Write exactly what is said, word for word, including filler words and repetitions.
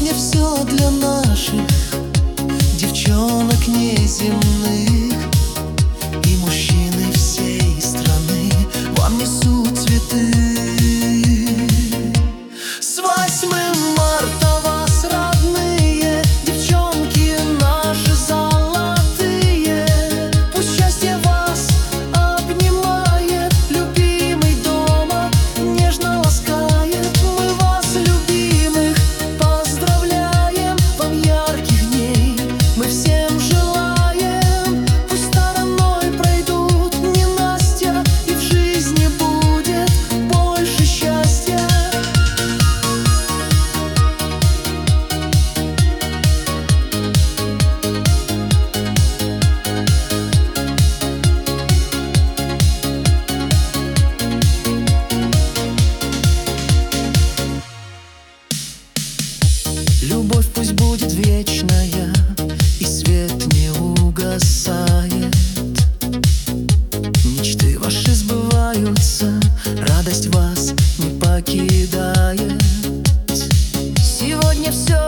Сегодня все для наших девчонок неземных, и мужчины всей страны вам несут цветы. С восьмым марта вас, родные, девчонки наши золотые. Пусть счастье вас обнимает, любимый дома нежно ласкает. Мы вас, любимых, поздравляем, вам ярких дней мы всем желаем. Пусть стороной пройдут ненастья, и в жизни будет больше счастья. Любовь пусть будет вечная, и свет не угасает. Мечты ваши сбываются, радость вас не покидает. Сегодня все